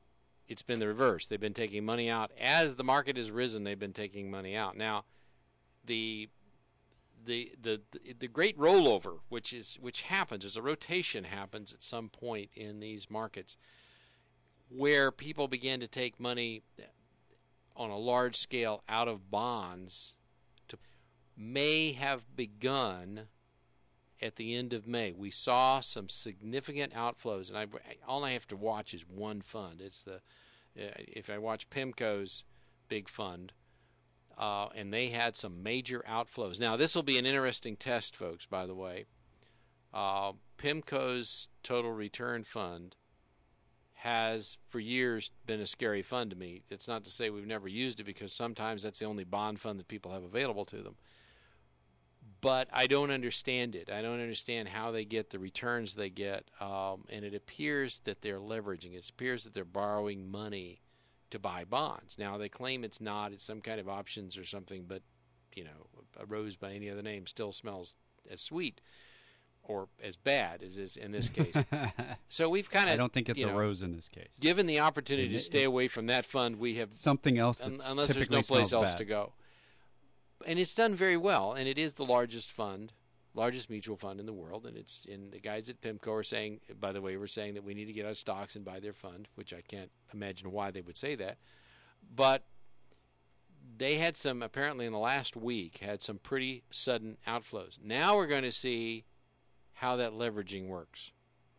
Speaker 1: it's been the reverse. They've been taking money out. As the market has risen, they've been taking money out. Now, the the the the, the great rollover, which is which happens, as a rotation happens at some point in these markets, where people begin to take money on a large scale out of bonds, to, may have begun at the end of May. We saw some significant outflows, and I, all I have to watch is one fund. It's the if I watch PIMCO's big fund, uh, and they had some major outflows. Now, this will be an interesting test, folks, by the way. Uh, PIMCO's Total Return Fund has for years been a scary fund to me. It's not to say we've never used it, because sometimes that's the only bond fund that people have available to them. But I don't understand it. I don't understand how they get the returns they get, um, and it appears that they're leveraging. It appears that they're borrowing money to buy bonds. Now, they claim it's not. It's some kind of options or something, but, you know, a rose by any other name still smells as sweet or as bad as is in this case. So we've kind of,
Speaker 2: I don't think it's
Speaker 1: you
Speaker 2: a
Speaker 1: know,
Speaker 2: rose in this case.
Speaker 1: Given the opportunity
Speaker 2: it,
Speaker 1: to stay
Speaker 2: it,
Speaker 1: away from that fund, we have
Speaker 2: something else
Speaker 1: un,
Speaker 2: that's
Speaker 1: unless there's
Speaker 2: typically
Speaker 1: no place
Speaker 2: smells
Speaker 1: else
Speaker 2: bad.
Speaker 1: to go. And it's done very well, and it is the largest fund, largest mutual fund in the world. And it's in the guys at PIMCO are saying, by the way, we're saying that we need to get out of stocks and buy their fund, which I can't imagine why they would say that. But they had some, apparently in the last week, had some pretty sudden outflows. Now we're going to see how that leveraging works.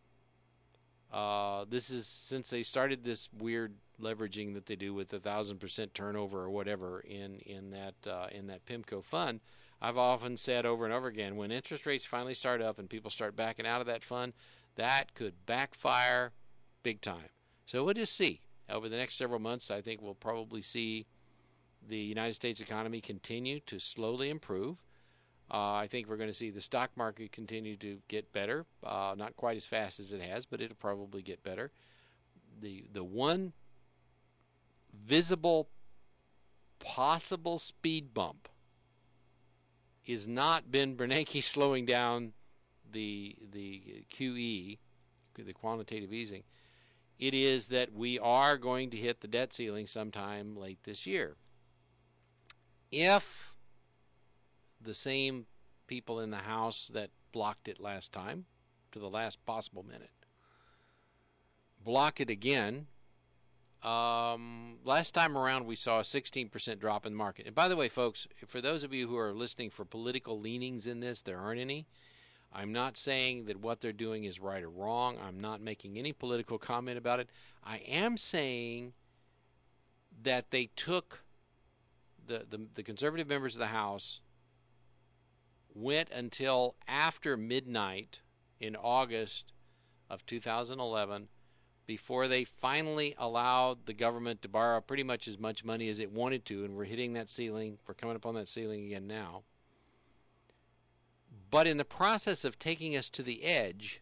Speaker 1: Uh, this is since they started this weird leveraging that they do with a thousand percent turnover or whatever in in that uh, in that PIMCO fund. I've often said over and over again, when interest rates finally start up and people start backing out of that fund, that could backfire big time. So we'll just see. Over the next several months, I think we'll probably see the United States economy continue to slowly improve. Uh, I think we're going to see the stock market continue to get better, uh, not quite as fast as it has, but it'll probably get better. The the one visible possible speed bump is not Ben Bernanke slowing down the the Q E, the quantitative easing. It is that we are going to hit the debt ceiling sometime late this year. If the same people in the House that blocked it last time, to the last possible minute, block it again. Um, last time around, we saw a sixteen percent drop in the market. And by the way, folks, for those of you who are listening for political leanings in this, there aren't any. I'm not saying that what they're doing is right or wrong. I'm not making any political comment about it. I am saying that they took the, the, the conservative members of the House went until after midnight in August of two thousand eleven before they finally allowed the government to borrow pretty much as much money as it wanted to, and we're hitting that ceiling. We're coming up on that ceiling again now. But in the process of taking us to the edge,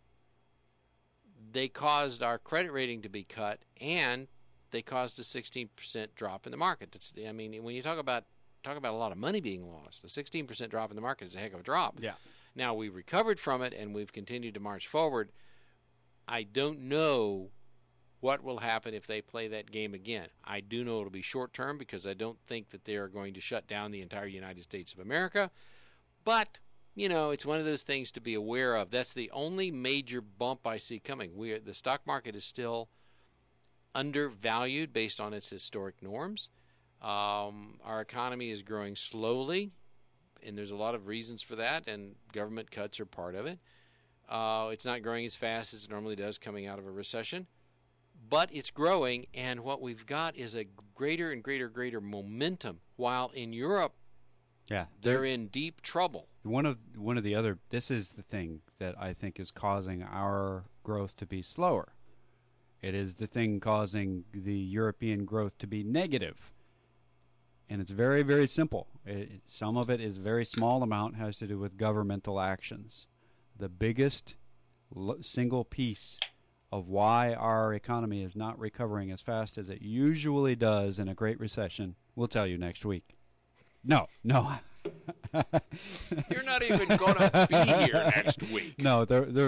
Speaker 1: they caused our credit rating to be cut, and they caused a sixteen percent drop in the market. That's, I mean, when you talk about talk about a lot of money being lost, a sixteen percent drop in the market is a heck of a drop.
Speaker 2: Yeah.
Speaker 1: Now, we've recovered from it, and we've continued to march forward. I don't know what will happen if they play that game again. I do know it'll be short-term, because I don't think that they are going to shut down the entire United States of America. But, you know, it's one of those things to be aware of. That's the only major bump I see coming. We are, the stock market is still undervalued based on its historic norms. Um, our economy is growing slowly, and there's a lot of reasons for that, and government cuts are part of it. Uh, it's not growing as fast as it normally does coming out of a recession, but it's growing, and what we've got is a greater and greater, greater momentum, while in Europe,
Speaker 2: yeah,
Speaker 1: they're,
Speaker 2: they're
Speaker 1: in deep trouble.
Speaker 2: One of one of the other, this is the thing that I think is causing our growth to be slower. It is the thing causing the European growth to be negative. And it's very, very simple. It, some of it is very small amount, has to do with governmental actions. The biggest l- single piece of why our economy is not recovering as fast as it usually does in a Great Recession, we'll tell you next week. No, no.
Speaker 1: You're not even going to be here next week.
Speaker 2: No, they're, they're,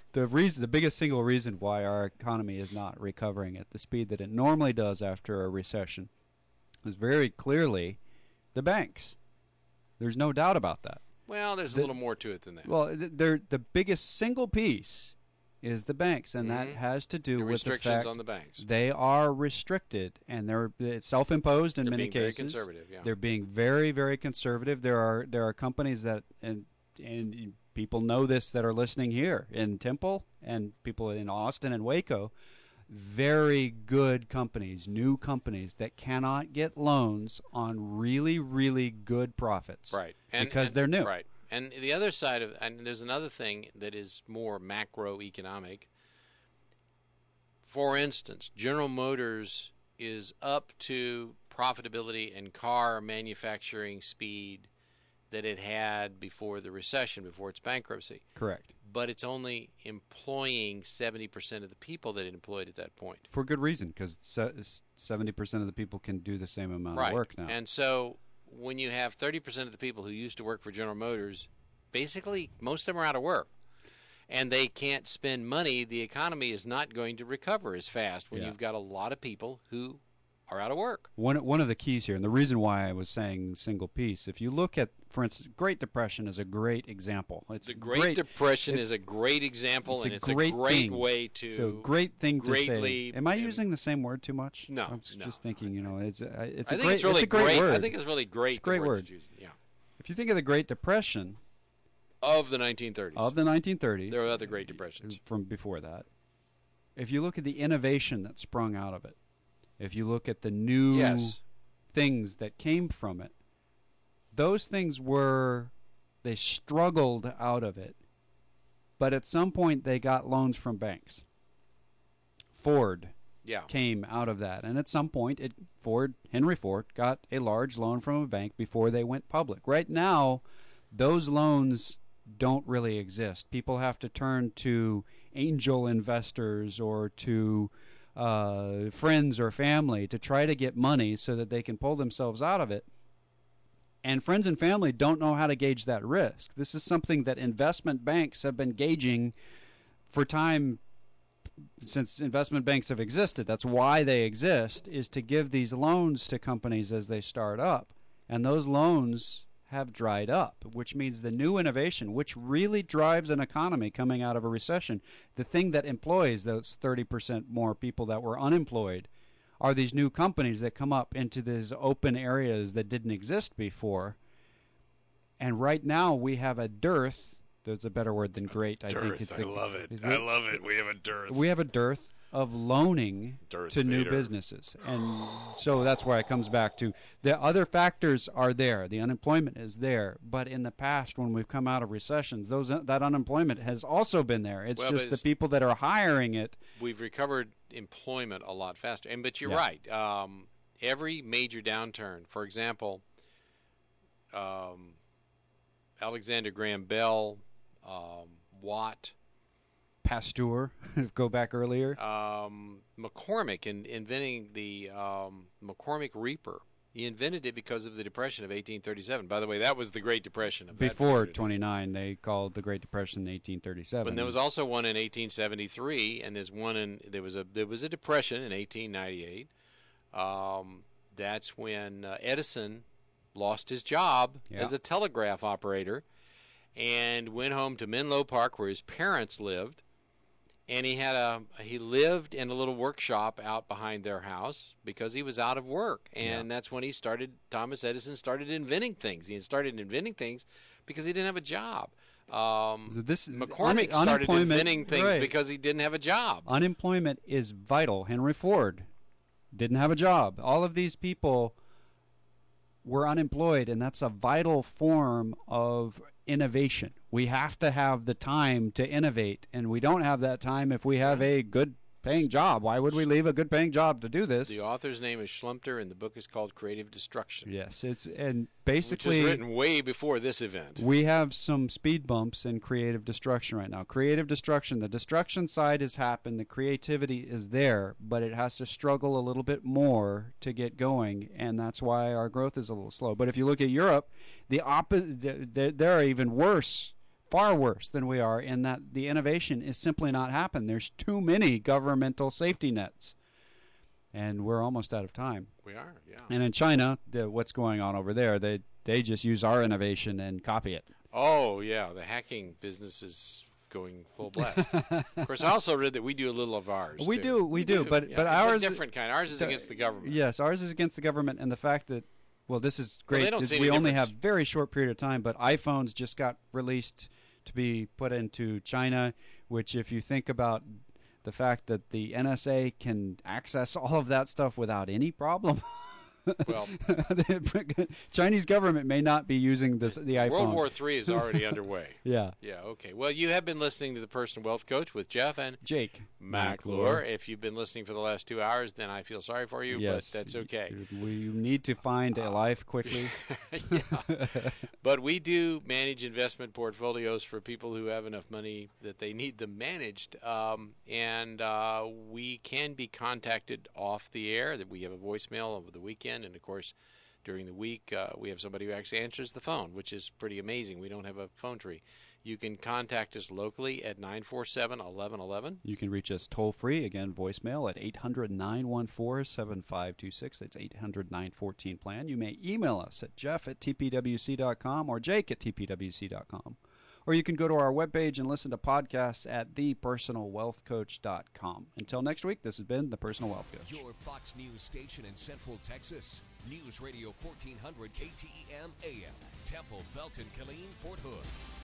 Speaker 2: the reason, the biggest single reason why our economy is not recovering at the speed that it normally does after a recession is very clearly the banks. There's no doubt about that.
Speaker 1: Well, there's
Speaker 2: The-
Speaker 1: a little more to it than that.
Speaker 2: Well, th- they're the biggest single piece is the banks, and that
Speaker 1: Mhm.
Speaker 2: has to do
Speaker 1: the
Speaker 2: with the
Speaker 1: restrictions
Speaker 2: fact
Speaker 1: on the banks.
Speaker 2: they are restricted, and they're it's self-imposed in
Speaker 1: They're
Speaker 2: many
Speaker 1: being very
Speaker 2: cases.
Speaker 1: conservative, yeah.
Speaker 2: They're being very, very conservative. There are there are companies that and and people know this that are listening here in Temple and people in Austin and Waco. Very good companies, new companies that cannot get loans on really, really good profits,
Speaker 1: Right. And,
Speaker 2: because
Speaker 1: and-
Speaker 2: they're new.
Speaker 1: Right. And the other side of, and there's another thing that is more macroeconomic. For instance, General Motors is up to profitability and car manufacturing speed that it had before the recession, before its bankruptcy.
Speaker 2: Correct.
Speaker 1: But it's only employing seventy percent of the people that it employed at that point.
Speaker 2: For good reason, because seventy percent of the people can do the same amount
Speaker 1: Right.
Speaker 2: of work now.
Speaker 1: And so when you have thirty percent of the people who used to work for General Motors, basically most of them are out of work. And they can't spend money. The economy is not going to recover as fast when
Speaker 2: Yeah.
Speaker 1: you've got a lot of people who are out of work.
Speaker 2: One one of the keys here, and the reason why I was saying single piece, if you look at, for instance, Great Depression is a great example. It's
Speaker 1: The Great,
Speaker 2: great
Speaker 1: Depression
Speaker 2: it's-
Speaker 1: is a great example,
Speaker 2: it's
Speaker 1: and
Speaker 2: a
Speaker 1: it's
Speaker 2: great
Speaker 1: a great
Speaker 2: thing.
Speaker 1: way to.
Speaker 2: It's a great thing to
Speaker 1: greatly
Speaker 2: say. Am I
Speaker 1: im-
Speaker 2: using the same word too much?
Speaker 1: No,
Speaker 2: I'm s-
Speaker 1: no.
Speaker 2: just thinking. You know, it's a, it's
Speaker 1: I
Speaker 2: a
Speaker 1: think
Speaker 2: great.
Speaker 1: it's really
Speaker 2: a great,
Speaker 1: great.
Speaker 2: word.
Speaker 1: I think it's really great.
Speaker 2: It's a great
Speaker 1: the
Speaker 2: word.
Speaker 1: to use. Yeah.
Speaker 2: If you think of the Great Depression
Speaker 1: Of the nineteen thirties.
Speaker 2: of the nineteen thirties,
Speaker 1: There were other Great Depressions.
Speaker 2: from before that. If you look at the innovation that sprung out of it, if you look at the new
Speaker 1: Yes.
Speaker 2: things that came from it, those things were, they struggled out of it, but at some point they got loans from banks. Ford
Speaker 1: Yeah.
Speaker 2: came out of that, and at some point it Ford Henry Ford got a large loan from a bank before they went public. Right now, those loans don't really exist. People have to turn to angel investors or to uh, friends or family to try to get money so that they can pull themselves out of it. And friends and family don't know how to gauge that risk. This is something that investment banks have been gauging for time since investment banks have existed. That's why they exist, is to give these loans to companies as they start up. And those loans have dried up, which means the new innovation, which really drives an economy coming out of a recession, the thing that employs those thirty percent more people that were unemployed, are these new companies that come up into these open areas that didn't exist before. And right now we have a dearth. There's a better word than great. I think it's
Speaker 1: I
Speaker 2: the,
Speaker 1: love it.
Speaker 2: is
Speaker 1: I love it. We have a dearth.
Speaker 2: we have a dearth of loaning
Speaker 1: Darth
Speaker 2: to new
Speaker 1: Vader.
Speaker 2: businesses. And so that's why it comes back to the other factors are there. The unemployment is there. But in the past, when we've come out of recessions, those that unemployment has also been there. It's
Speaker 1: Well,
Speaker 2: just
Speaker 1: but
Speaker 2: the
Speaker 1: it's-
Speaker 2: people that are hiring it.
Speaker 1: We've recovered employment a lot faster. And but you're
Speaker 2: Yeah.
Speaker 1: right. Um, every major downturn, for example, um, Alexander Graham Bell, um, Watt,
Speaker 2: Pasteur, go back earlier.
Speaker 1: um, McCormick, in inventing the um, McCormick Reaper. He invented it because of the Depression of eighteen thirty-seven. By the way, that was the Great Depression of that
Speaker 2: Before
Speaker 1: period.
Speaker 2: twenty-nine, they called the Great Depression in eighteen thirty-seven.
Speaker 1: But there was also one in eighteen seventy-three, and there's one in there was a there was a depression in eighteen ninety-eight. Um, that's when uh, Edison lost his job
Speaker 2: Yeah.
Speaker 1: as a telegraph operator, and went home to Menlo Park, where his parents lived. And he had a he lived in a little workshop out behind their house because he was out of work, and
Speaker 2: Yeah.
Speaker 1: that's when he started. Thomas Edison started inventing things. He started inventing things because he didn't have a job. Um,
Speaker 2: So this
Speaker 1: McCormick
Speaker 2: un-
Speaker 1: started
Speaker 2: unemployment-
Speaker 1: inventing things
Speaker 2: right.
Speaker 1: because he didn't have a job.
Speaker 2: Unemployment is vital. Henry Ford didn't have a job. All of these people were unemployed, and that's a vital form of innovation. We have to have the time to innovate, and we don't have that time if we have a good paying job. Why would we leave a good paying job to do this?
Speaker 1: The author's name is Schlumpter, and the book is called Creative Destruction,
Speaker 2: Yes, it's and
Speaker 1: which
Speaker 2: basically
Speaker 1: was written way before this event.
Speaker 2: we have some speed bumps in creative destruction right now. Creative destruction, the destruction side has happened, the creativity is there, but it has to struggle a little bit more to get going, and that's why our growth is a little slow. But if you look at Europe, the opposite, there are even worse far worse than we are in that the innovation is simply not happening. There's too many governmental safety nets. And we're almost out of time.
Speaker 1: We are, yeah.
Speaker 2: And in China, the, what's going on over there, they, they just use our innovation and copy it.
Speaker 1: Oh, yeah. The hacking business is going full blast. Of course, I also read that we do a little of ours.
Speaker 2: We
Speaker 1: too.
Speaker 2: do, we, we do, do. But,
Speaker 1: yeah,
Speaker 2: but
Speaker 1: it's
Speaker 2: ours...
Speaker 1: a different kind. Ours is against the government.
Speaker 2: Yes, ours is against the government, and the fact that, well, this is great.
Speaker 1: Well, they don't
Speaker 2: is
Speaker 1: see
Speaker 2: we
Speaker 1: any
Speaker 2: only
Speaker 1: difference.
Speaker 2: have very short period of time, but iPhones just got released to be put into China, which if you think about the fact that the N S A can access all of that stuff without any problem.
Speaker 1: Well,
Speaker 2: the Chinese government may not be using this the iPhone.
Speaker 1: World War Three is already underway.
Speaker 2: Yeah.
Speaker 1: Yeah, okay. Well, you have been listening to the Personal Wealth Coach with Jeff and
Speaker 2: Jake
Speaker 1: McClure. If you've been listening for the last two hours, then I feel sorry for you,
Speaker 2: yes,
Speaker 1: but that's okay.
Speaker 2: We need to find a life quickly.
Speaker 1: Yeah. But we do manage investment portfolios for people who have enough money that they need them managed. Um, and uh, we can be contacted off the air. That we have a voicemail over the weekend. And, of course, during the week, uh, we have somebody who actually answers the phone, which is pretty amazing. We don't have a phone tree. You can contact us locally at nine four seven, eleven eleven.
Speaker 2: You can reach us toll-free, again, voicemail at eight hundred, nine one four, seven five two six. That's eight hundred, nine one four, plan. You may email us at jeff at t p w c dot com or jake at t p w c dot com. Or you can go to our webpage and listen to podcasts at the personal wealth coach dot com. Until next week, this has been The Personal Wealth Coach.
Speaker 5: Your Fox News station in Central Texas. News Radio fourteen hundred K T E M A M. Temple, Belton, Killeen, Fort Hood.